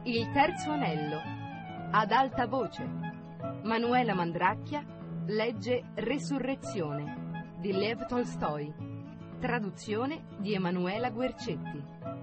Il terzo anello. Ad alta voce. Manuela Mandracchia legge Resurrezione di Lev Tolstoi. Traduzione di Emanuela Guercetti.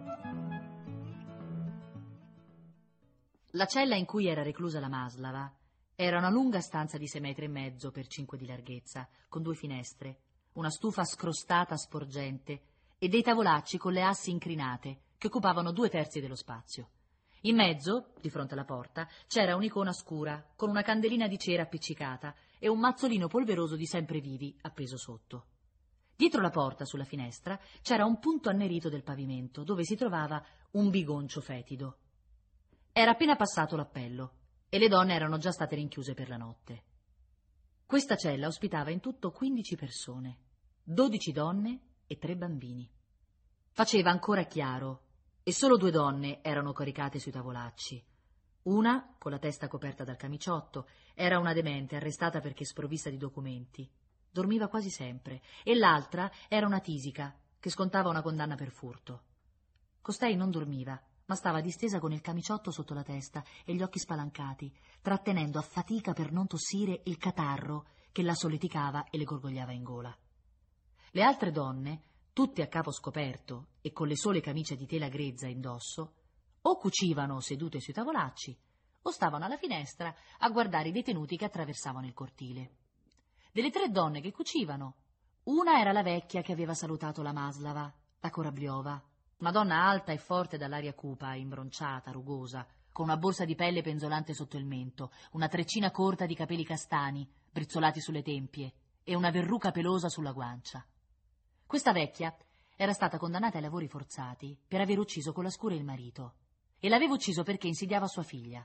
La cella in cui era reclusa la Maslava era una lunga stanza di 6,5 metri per 5 di larghezza, con 2 finestre, una stufa scrostata sporgente e dei tavolacci con le assi incrinate che occupavano 2/3 dello spazio. In mezzo, di fronte alla porta, c'era un'icona scura con una candelina di cera appiccicata e un mazzolino polveroso di semprevivi appeso sotto. Dietro la porta, sulla finestra, c'era un punto annerito del pavimento dove si trovava un bigoncio fetido. Era appena passato l'appello e le donne erano già state rinchiuse per la notte. Questa cella ospitava in tutto 15 persone, 12 donne e 3 bambini. Faceva ancora chiaro e solo 2 donne erano caricate sui tavolacci. Una, con la testa coperta dal camiciotto, era una demente arrestata perché sprovvista di documenti. Dormiva quasi sempre, e l'altra era una tisica che scontava una condanna per furto. Costei non dormiva, ma stava distesa con il camiciotto sotto la testa e gli occhi spalancati, trattenendo a fatica per non tossire il catarro che la solleticava e le gorgogliava in gola. Le altre donne, tutte a capo scoperto e con le sole camicie di tela grezza indosso, o cucivano sedute sui tavolacci o stavano alla finestra a guardare i detenuti che attraversavano il cortile. Delle 3 donne che cucivano, una era la vecchia che aveva salutato la Maslava, la Korabliova, una donna alta e forte dall'aria cupa, imbronciata, rugosa, con una borsa di pelle penzolante sotto il mento, una treccina corta di capelli castani, brizzolati sulle tempie, e una verruca pelosa sulla guancia. Questa vecchia era stata condannata ai lavori forzati per aver ucciso con la scura il marito, e l'aveva ucciso perché insidiava sua figlia.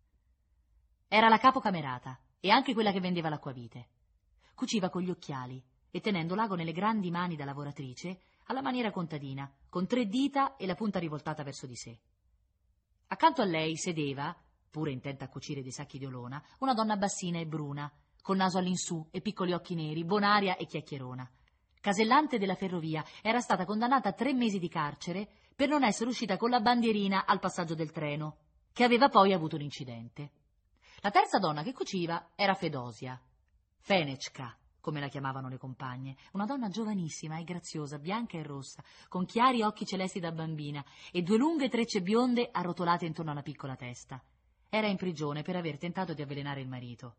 Era la capocamerata e anche quella che vendeva l'acquavite. Cuciva con gli occhiali e tenendo l'ago nelle grandi mani da lavoratrice alla maniera contadina, con 3 dita e la punta rivoltata verso di sé. Accanto a lei sedeva, pure intenta a cucire dei sacchi di olona, una donna bassina e bruna, col naso all'insù e piccoli occhi neri, bonaria e chiacchierona. Casellante della ferrovia, era stata condannata a 3 mesi di carcere per non essere uscita con la bandierina al passaggio del treno, che aveva poi avuto un incidente. La terza donna che cuciva era Fedosia, Fenechka, come la chiamavano le compagne, una donna giovanissima e graziosa, bianca e rossa, con chiari occhi celesti da bambina e 2 lunghe trecce bionde arrotolate intorno alla piccola testa. Era in prigione per aver tentato di avvelenare il marito.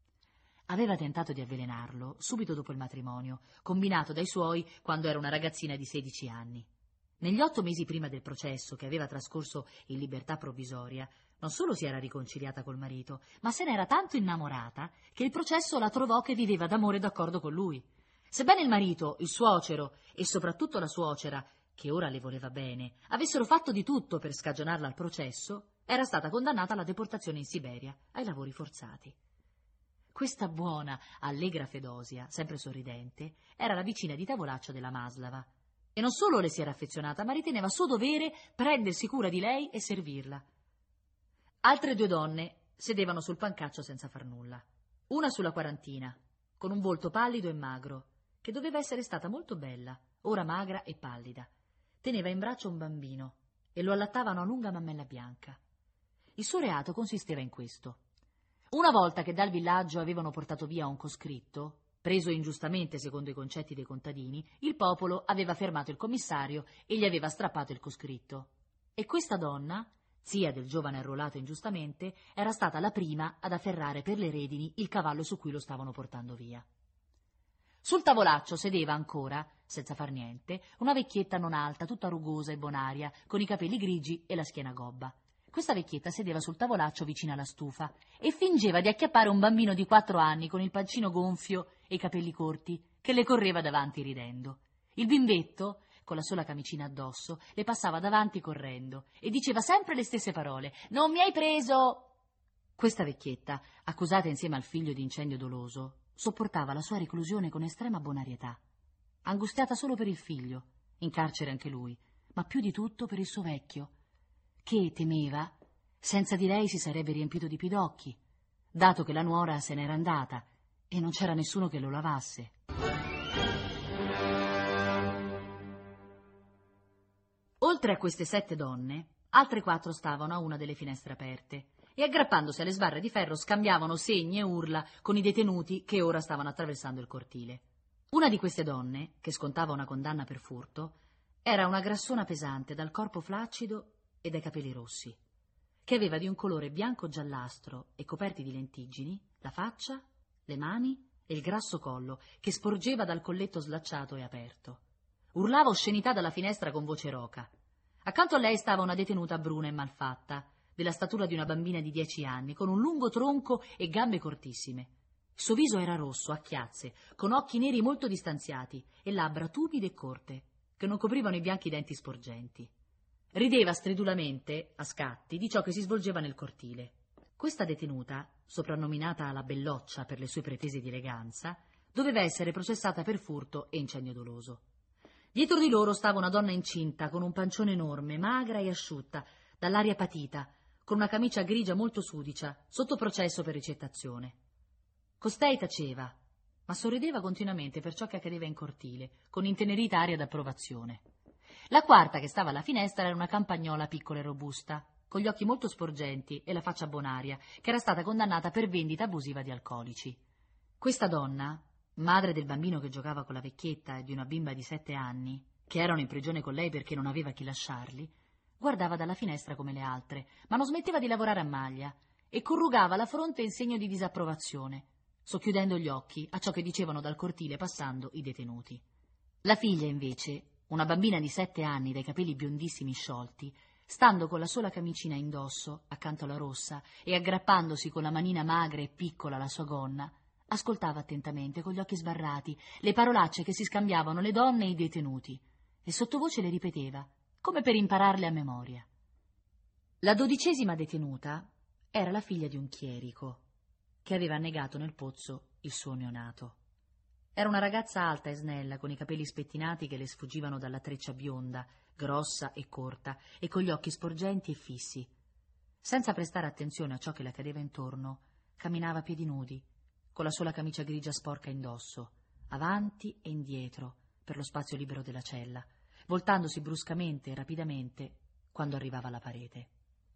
Aveva tentato di avvelenarlo subito dopo il matrimonio, combinato dai suoi quando era una ragazzina di 16 anni. Negli 8 mesi prima del processo, che aveva trascorso in libertà provvisoria, non solo si era riconciliata col marito, ma se n'era tanto innamorata che il processo la trovò che viveva d'amore e d'accordo con lui. Sebbene il marito, il suocero e soprattutto la suocera, che ora le voleva bene, avessero fatto di tutto per scagionarla al processo, era stata condannata alla deportazione in Siberia, ai lavori forzati. Questa buona, allegra Fedosia, sempre sorridente, era la vicina di tavolaccio della Maslava, e non solo le si era affezionata, ma riteneva suo dovere prendersi cura di lei e servirla. Altre 2 donne sedevano sul pancaccio senza far nulla. Una sulla quarantina, con un volto pallido e magro, che doveva essere stata molto bella, ora magra e pallida. Teneva in braccio un bambino e lo allattava una lunga mammella bianca. Il suo reato consisteva in questo. Una volta che dal villaggio avevano portato via un coscritto, preso ingiustamente secondo i concetti dei contadini, il popolo aveva fermato il commissario e gli aveva strappato il coscritto. E questa donna, zia del giovane arruolato ingiustamente, era stata la prima ad afferrare per le redini il cavallo su cui lo stavano portando via. Sul tavolaccio sedeva ancora, senza far niente, una vecchietta non alta, tutta rugosa e bonaria, con i capelli grigi e la schiena gobba. Questa vecchietta sedeva sul tavolaccio vicino alla stufa e fingeva di acchiappare un bambino di 4 anni con il pancino gonfio e i capelli corti, che le correva davanti ridendo. Il bimbetto, con la sola camicina addosso, le passava davanti correndo e diceva sempre le stesse parole: «Non mi hai preso!» Questa vecchietta, accusata insieme al figlio di incendio doloso, sopportava la sua reclusione con estrema bonarietà, angustiata solo per il figlio, in carcere anche lui, ma più di tutto per il suo vecchio, che temeva, senza di lei si sarebbe riempito di pidocchi, dato che la nuora se n'era andata e non c'era nessuno che lo lavasse. Oltre a queste 7 donne, Altre 4 stavano a una delle finestre aperte e, aggrappandosi alle sbarre di ferro, scambiavano segni e urla con i detenuti che ora stavano attraversando il cortile. Una di queste donne, che scontava una condanna per furto, era una grassona pesante dal corpo flaccido e dai capelli rossi, che aveva di un colore bianco-giallastro e coperti di lentiggini la faccia, le mani e il grasso collo che sporgeva dal colletto slacciato e aperto. Urlava oscenità dalla finestra con voce roca. Accanto a lei stava una detenuta bruna e malfatta, della statura di una bambina di 10 anni, con un lungo tronco e gambe cortissime. Il suo viso era rosso, a chiazze, con occhi neri molto distanziati e labbra tupide e corte, che non coprivano i bianchi denti sporgenti. Rideva stridulamente, a scatti, di ciò che si svolgeva nel cortile. Questa detenuta, soprannominata la Belloccia per le sue pretese di eleganza, doveva essere processata per furto e incendio doloso. Dietro di loro stava una donna incinta, con un pancione enorme, magra e asciutta, dall'aria patita, con una camicia grigia molto sudicia, sotto processo per ricettazione. Costei taceva, ma sorrideva continuamente per ciò che accadeva in cortile, con intenerita aria d'approvazione. La quarta, che stava alla finestra, era una campagnola piccola e robusta, con gli occhi molto sporgenti e la faccia bonaria, che era stata condannata per vendita abusiva di alcolici. Questa donna, madre del bambino che giocava con la vecchietta e di una bimba di 7 anni, che erano in prigione con lei perché non aveva chi lasciarli, guardava dalla finestra come le altre, ma non smetteva di lavorare a maglia e corrugava la fronte in segno di disapprovazione, socchiudendo gli occhi a ciò che dicevano dal cortile passando i detenuti. La figlia, invece, una bambina di 7 anni dai capelli biondissimi sciolti, stando con la sola camicina indosso, accanto alla rossa, e aggrappandosi con la manina magra e piccola alla sua gonna, ascoltava attentamente, con gli occhi sbarrati, le parolacce che si scambiavano le donne e i detenuti, e sottovoce le ripeteva, come per impararle a memoria. La 12ª detenuta era la figlia di un chierico, che aveva annegato nel pozzo il suo neonato. Era una ragazza alta e snella, con i capelli spettinati che le sfuggivano dalla treccia bionda, grossa e corta, e con gli occhi sporgenti e fissi. Senza prestare attenzione a ciò che le accadeva intorno, camminava a piedi nudi, con la sola camicia grigia sporca indosso, avanti e indietro, per lo spazio libero della cella, voltandosi bruscamente e rapidamente quando arrivava alla parete.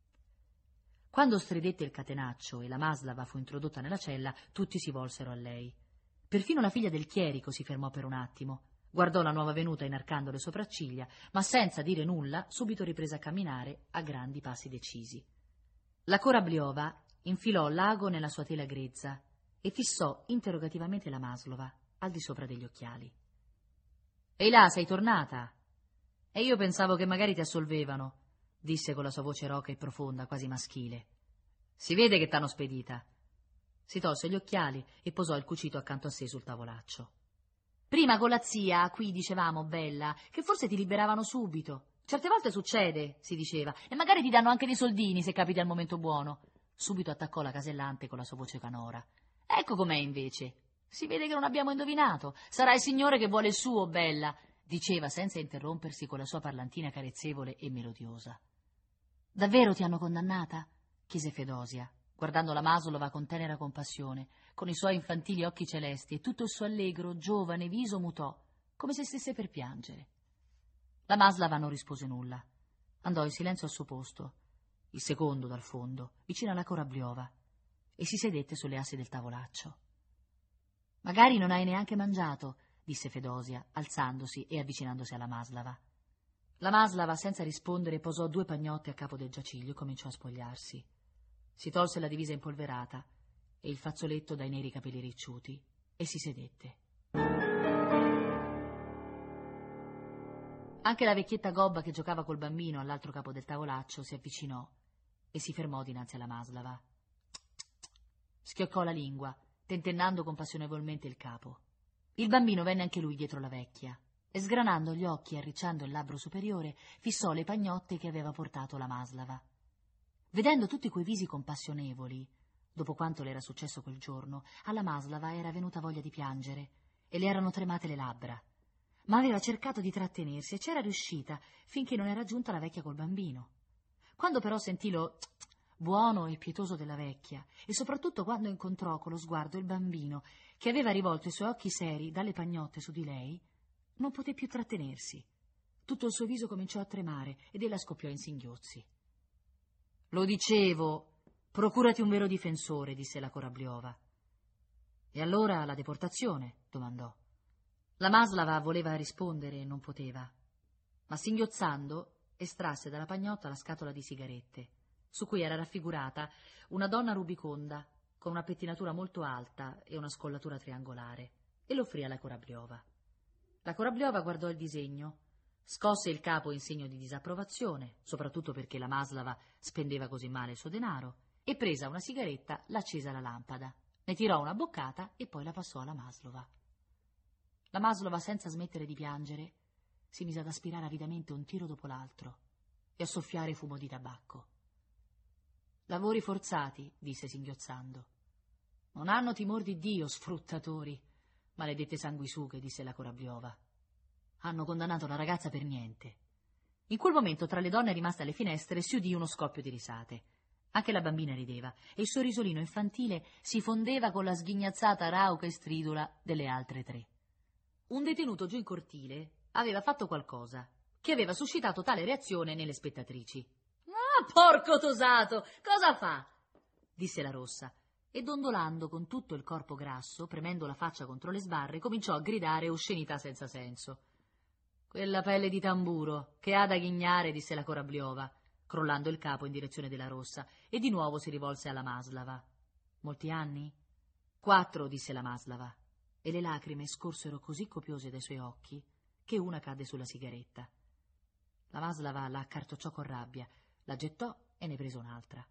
Quando stridette il catenaccio e la Maslava fu introdotta nella cella, tutti si volsero a lei. Perfino la figlia del chierico si fermò per un attimo, guardò la nuova venuta inarcando le sopracciglia, ma senza dire nulla subito riprese a camminare a grandi passi decisi. La Korabliova infilò l'ago nella sua tela grezza e fissò interrogativamente la Maslova al di sopra degli occhiali. «Ehi là, sei tornata? E io pensavo che magari ti assolvevano», disse con la sua voce roca e profonda, quasi maschile. «Si vede che t'hanno spedita». Si tolse gli occhiali e posò il cucito accanto a sé sul tavolaccio. «Prima con la zia, qui dicevamo, bella, che forse ti liberavano subito. Certe volte succede», si diceva, «e magari ti danno anche dei soldini se capita il momento buono». Subito attaccò la casellante con la sua voce canora. «Ecco com'è invece. Si vede che non abbiamo indovinato. Sarà il Signore che vuole il suo, bella», diceva senza interrompersi con la sua parlantina carezzevole e melodiosa. «Davvero ti hanno condannata?» chiese Fedosia, guardando la Maslova con tenera compassione, con i suoi infantili occhi celesti, e tutto il suo allegro, giovane viso mutò, come se stesse per piangere. La Maslova non rispose nulla. Andò in silenzio al suo posto, il secondo dal fondo, vicino alla Korabliova, e si sedette sulle assi del tavolaccio. «Magari non hai neanche mangiato», disse Fedosia, alzandosi e avvicinandosi alla Maslava. La Maslava, senza rispondere, posò 2 pagnotte a capo del giaciglio e cominciò a spogliarsi. Si tolse la divisa impolverata e il fazzoletto dai neri capelli ricciuti e si sedette. Anche la vecchietta gobba che giocava col bambino all'altro capo del tavolaccio si avvicinò e si fermò dinanzi alla Maslava. Schioccò la lingua, tentennando compassionevolmente il capo. Il bambino venne anche lui dietro la vecchia e, sgranando gli occhi e arricciando il labbro superiore, fissò le pagnotte che aveva portato la Maslava. Vedendo tutti quei visi compassionevoli, dopo quanto le era successo quel giorno, alla Maslava era venuta voglia di piangere e le erano tremate le labbra, ma aveva cercato di trattenersi e c'era riuscita finché non era giunta la vecchia col bambino. Quando però sentì lo buono e pietoso della vecchia, e soprattutto quando incontrò con lo sguardo il bambino che aveva rivolto i suoi occhi seri dalle pagnotte su di lei, non poté più trattenersi. Tutto il suo viso cominciò a tremare ed ella scoppiò in singhiozzi. Lo dicevo, procurati un vero difensore, disse la Korabliova. E allora la deportazione? Domandò. La Maslava voleva rispondere e non poteva, ma singhiozzando estrasse dalla pagnotta la scatola di sigarette, su cui era raffigurata una donna rubiconda con una pettinatura molto alta e una scollatura triangolare, e l'offrì alla Korabliova. La Korabliova guardò il disegno, scosse il capo in segno di disapprovazione, soprattutto perché la Maslava spendeva così male il suo denaro, e presa una sigaretta l'accese alla lampada, ne tirò una boccata e poi la passò alla Maslova. La Maslova, senza smettere di piangere, si mise ad aspirare avidamente un tiro dopo l'altro e a soffiare fumo di tabacco. Lavori forzati, disse singhiozzando. Non hanno timor di Dio, sfruttatori, maledette sanguisughe, disse la Korabliova. Hanno condannato la ragazza per niente. In quel momento tra le donne rimaste alle finestre si udì uno scoppio di risate. Anche la bambina rideva e il suo risolino infantile si fondeva con la sghignazzata rauca e stridula delle altre tre. Un detenuto giù in cortile aveva fatto qualcosa che aveva suscitato tale reazione nelle spettatrici. «Ah, porco tosato! Cosa fa?» disse la Rossa, e dondolando con tutto il corpo grasso, premendo la faccia contro le sbarre, cominciò a gridare oscenità senza senso. «Quella pelle di tamburo, che ha da ghignare», disse la Korabliova, crollando il capo in direzione della Rossa, e di nuovo si rivolse alla Maslava. «Molti anni?» «4», disse la Maslava, e le lacrime scorsero così copiose dai suoi occhi che una cadde sulla sigaretta. La Maslava la accartocciò con rabbia, la gettò e ne prese un'altra.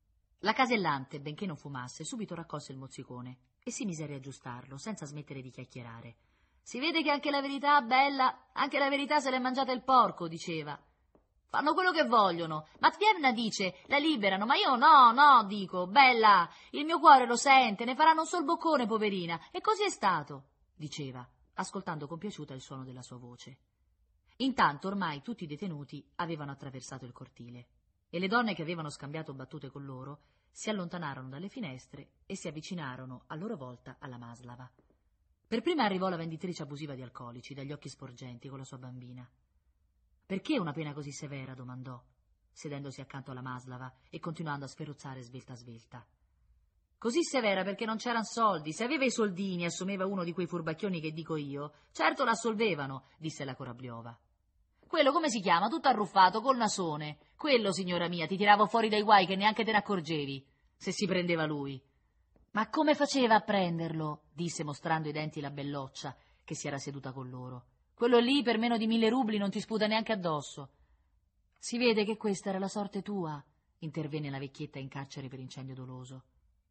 La casellante, benché non fumasse, subito raccolse il mozzicone e si mise a riaggiustarlo, senza smettere di chiacchierare. «Si vede che anche la verità, bella, anche la verità se l'è mangiata il porco», diceva. «Fanno quello che vogliono. Matvievna dice, la liberano, ma io no, dico, bella, il mio cuore lo sente, ne faranno un sol boccone, poverina». E così è stato, diceva, ascoltando compiaciuta il suono della sua voce. Intanto ormai tutti i detenuti avevano attraversato il cortile e le donne che avevano scambiato battute con loro si allontanarono dalle finestre e si avvicinarono a loro volta alla Maslava. Per prima arrivò la venditrice abusiva di alcolici, dagli occhi sporgenti, con la sua bambina. «Perché una pena così severa?» domandò, sedendosi accanto alla Maslava e continuando a sferruzzare svelta svelta. «Così severa perché non c'eran soldi. Se aveva i soldini, assumeva uno di quei furbacchioni che dico io, certo l'assolvevano», disse la Korabliova. «Quello come si chiama? Tutto arruffato, col nasone. Quello, signora mia, ti tiravo fuori dai guai che neanche te ne accorgevi, se si prendeva lui». «Ma come faceva a prenderlo?» disse mostrando i denti la belloccia, che si era seduta con loro. «Quello lì per meno di 1000 rubli non ti sputa neanche addosso». «Si vede che questa era la sorte tua», intervenne la vecchietta in carcere per incendio doloso.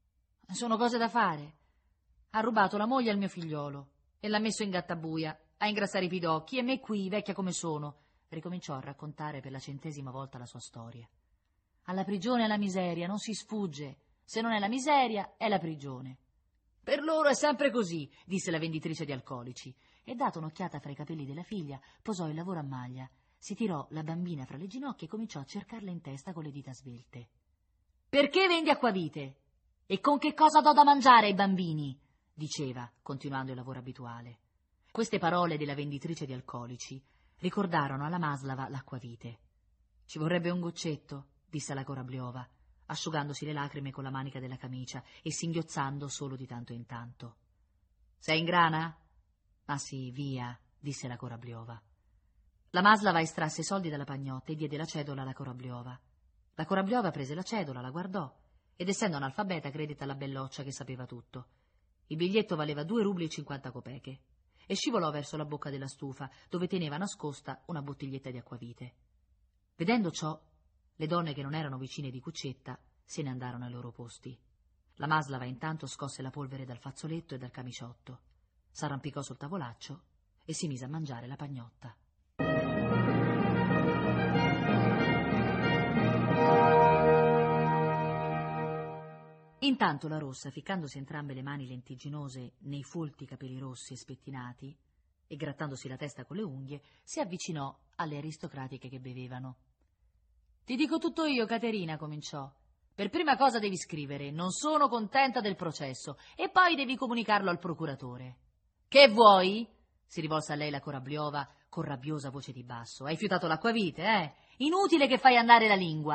«Sono cose da fare. Ha rubato la moglie al mio figliolo e l'ha messo in gattabuia, a ingrassare i pidocchi, e me qui, vecchia come sono», ricominciò a raccontare per la 100ª volta la sua storia. «Alla prigione e alla miseria non si sfugge. Se non è la miseria, è la prigione». «Per loro è sempre così», disse la venditrice di alcolici, e data un'occhiata fra i capelli della figlia, posò il lavoro a maglia, si tirò la bambina fra le ginocchia e cominciò a cercarla in testa con le dita svelte. «Perché vendi acquavite? E con che cosa do da mangiare ai bambini?» diceva, continuando il lavoro abituale. Queste parole della venditrice di alcolici ricordarono alla Maslava l'acquavite. «Ci vorrebbe un goccetto», disse la Korabliova, asciugandosi le lacrime con la manica della camicia e singhiozzando solo di tanto in tanto. «Sei in grana?» «Ah sì, via», disse la Korabliova. La Maslava estrasse i soldi dalla pagnotta e diede la cedola alla Korabliova. La Korabliova prese la cedola, la guardò, ed essendo analfabeta credette alla belloccia che sapeva tutto. Il biglietto valeva 2 rubli e 50 copeche, e scivolò verso la bocca della stufa, dove teneva nascosta una bottiglietta di acquavite. Vedendo ciò, le donne che non erano vicine di Cuccetta se ne andarono ai loro posti. La Maslava intanto scosse la polvere dal fazzoletto e dal camiciotto, s'arrampicò sul tavolaccio e si mise a mangiare la pagnotta. Intanto la Rossa, ficcandosi entrambe le mani lentiginose nei folti capelli rossi e spettinati e grattandosi la testa con le unghie, si avvicinò alle aristocratiche che bevevano. «Ti dico tutto io, Caterina», cominciò. «Per prima cosa devi scrivere: non sono contenta del processo, e poi devi comunicarlo al procuratore». «Che vuoi?» si rivolse a lei la Korabliova con rabbiosa voce di basso. «Hai fiutato l'acquavite, eh? Inutile che fai andare la lingua.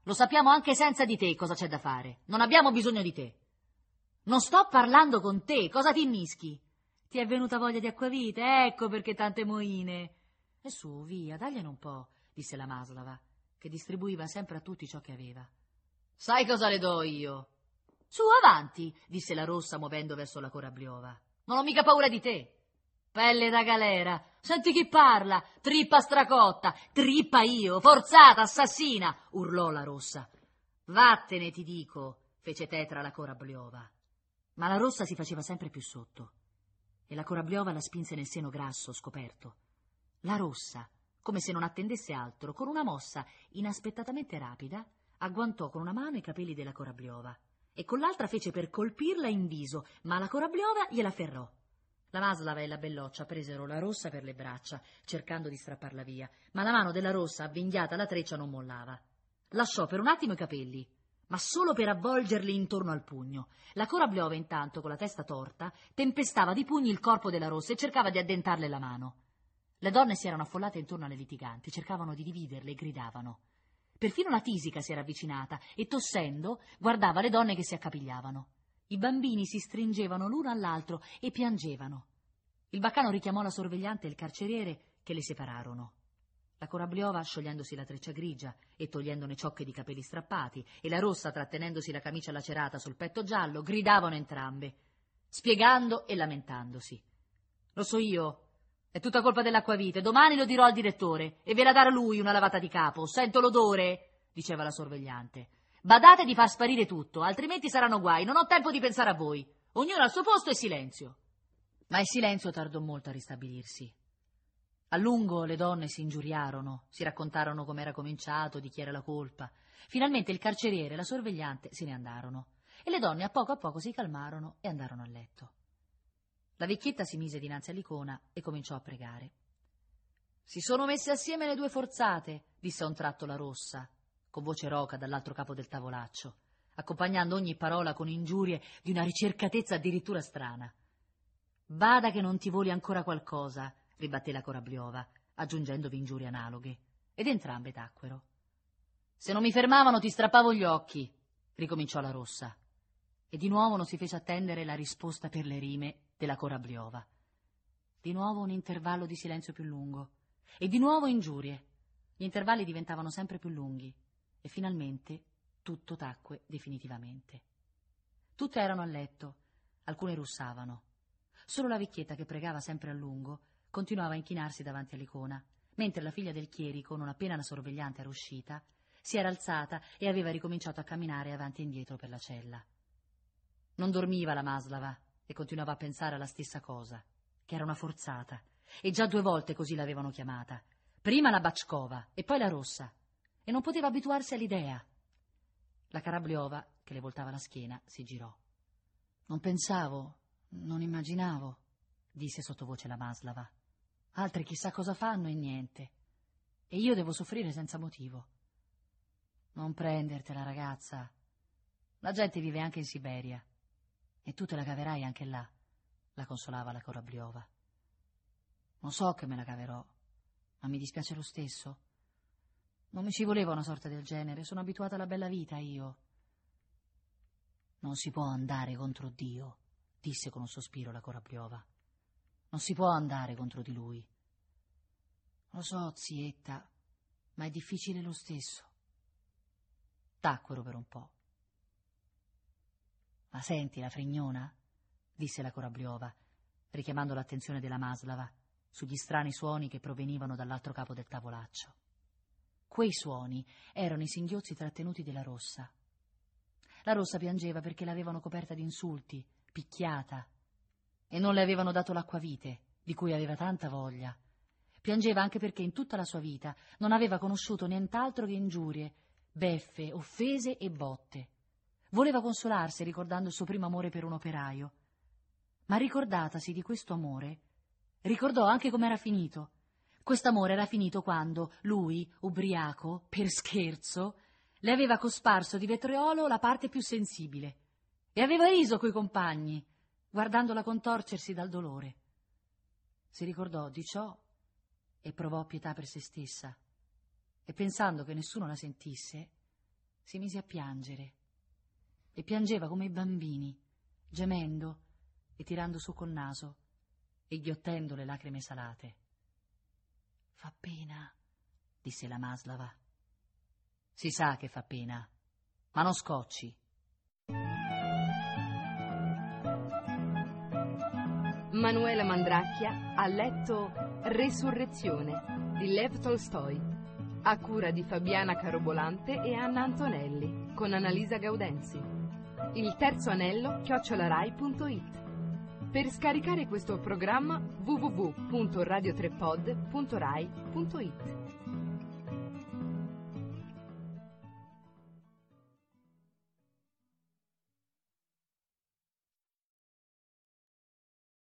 Lo sappiamo anche senza di te cosa c'è da fare. Non abbiamo bisogno di te. Non sto parlando con te, cosa ti innischi? Ti è venuta voglia di acquavite? Ecco perché tante moine. E su, via, dagliene un po', disse la Maslava, che distribuiva sempre a tutti ciò che aveva. Sai cosa le do io? Su, avanti, disse la Rossa muovendo verso la Corabliova. Non ho mica paura di te. Pelle da galera, senti chi parla, trippa stracotta, trippa io, forzata, assassina, urlò la Rossa. Vattene, ti dico, fece tetra la Corabliova. Ma la Rossa si faceva sempre più sotto e la Corabliova la spinse nel seno grasso, scoperto. La Rossa, come se non attendesse altro, con una mossa inaspettatamente rapida, agguantò con una mano i capelli della Corabliova e con l'altra fece per colpirla in viso, ma la Corabliova gliela ferrò. La Maslava e la Belloccia presero la Rossa per le braccia, cercando di strapparla via, ma la mano della Rossa, avvinghiata alla treccia, non mollava. Lasciò per un attimo i capelli, ma solo per avvolgerli intorno al pugno. La Corabliova, intanto, con la testa torta, tempestava di pugni il corpo della Rossa e cercava di addentarle la mano. Le donne si erano affollate intorno alle litiganti, cercavano di dividerle e gridavano. Perfino la Tisica si era avvicinata e, tossendo, guardava le donne che si accapigliavano. I bambini si stringevano l'uno all'altro e piangevano. Il baccano richiamò la sorvegliante e il carceriere, che le separarono. La Corabliova, sciogliendosi la treccia grigia e togliendone ciocche di capelli strappati, e la Rossa, trattenendosi la camicia lacerata sul petto giallo, gridavano entrambe, spiegando e lamentandosi. Lo so io, è tutta colpa dell'acquavite, domani lo dirò al direttore e ve la darà lui una lavata di capo. Sento l'odore, diceva la sorvegliante. Badate di far sparire tutto, altrimenti saranno guai, non ho tempo di pensare a voi. Ognuno al suo posto e silenzio. Ma il silenzio tardò molto a ristabilirsi. A lungo le donne si ingiuriarono, si raccontarono com'era cominciato, di chi era la colpa. Finalmente il carceriere e la sorvegliante se ne andarono e le donne a poco si calmarono e andarono a letto. La vecchietta si mise dinanzi all'icona e cominciò a pregare. Si sono messe assieme le due forzate, disse a un tratto la Rossa, con voce roca dall'altro capo del tavolaccio, accompagnando ogni parola con ingiurie di una ricercatezza addirittura strana. Bada che non ti voli ancora qualcosa, ribatté la Corabliova, aggiungendovi ingiurie analoghe, ed entrambe tacquero. Se non mi fermavano ti strappavo gli occhi, ricominciò la Rossa, e di nuovo non si fece attendere la risposta per le rime della Corabliova. Di nuovo un intervallo di silenzio più lungo, e di nuovo ingiurie. Gli intervalli diventavano sempre più lunghi, e finalmente tutto tacque definitivamente. Tutte erano a letto, alcune russavano. Solo la vecchietta, che pregava sempre a lungo, continuava a inchinarsi davanti all'icona, mentre la figlia del chierico, non appena la sorvegliante era uscita, si era alzata e aveva ricominciato a camminare avanti e indietro per la cella. Non dormiva la Maslava e continuava a pensare alla stessa cosa, che era una forzata, e già 2 volte così l'avevano chiamata, prima la Bacckova e poi la Rossa, e non poteva abituarsi all'idea. La Corabliova, che le voltava la schiena, si girò. Non pensavo, non immaginavo, disse sottovoce la Maslava. Altri chissà cosa fanno e niente. E io devo soffrire senza motivo. Non prendertela, ragazza. La gente vive anche in Siberia. E tu te la caverai anche là, la consolava la Corabliova. Non so che me la caverò, ma mi dispiace lo stesso. Non mi ci voleva una sorte del genere, sono abituata alla bella vita io. Non si può andare contro Dio, disse con un sospiro la Corabliova. Non si può andare contro di lui. Lo so, zietta, ma è difficile lo stesso. Tacquero per un po'. Ma senti la frignona? Disse la Corabliova, richiamando l'attenzione della Maslava sugli strani suoni che provenivano dall'altro capo del tavolaccio. Quei suoni erano i singhiozzi trattenuti della Rossa. La Rossa piangeva perché l'avevano coperta di insulti, picchiata, e non le avevano dato l'acquavite, di cui aveva tanta voglia. Piangeva anche perché in tutta la sua vita non aveva conosciuto nient'altro che ingiurie, beffe, offese e botte. Voleva consolarsi ricordando il suo primo amore per un operaio, ma ricordatasi di questo amore, ricordò anche com'era finito. Quest'amore era finito quando lui, ubriaco, per scherzo, le aveva cosparso di vetriolo la parte più sensibile e aveva riso coi compagni, guardandola contorcersi dal dolore. Si ricordò di ciò e provò pietà per se stessa, e pensando che nessuno la sentisse, si mise a piangere. E piangeva come i bambini, gemendo e tirando su col naso e ghiottendo le lacrime salate. «Fa pena», disse la Maslava. «Si sa che fa pena, ma non scocci». Manuela Mandracchia ha letto Resurrezione di Lev Tolstoi, a cura di Fabiana Carobolante e Anna Antonelli, con Annalisa Gaudenzi. Il terzo anello @rai.it. Per scaricare questo programma www.radiotrepod.rai.it.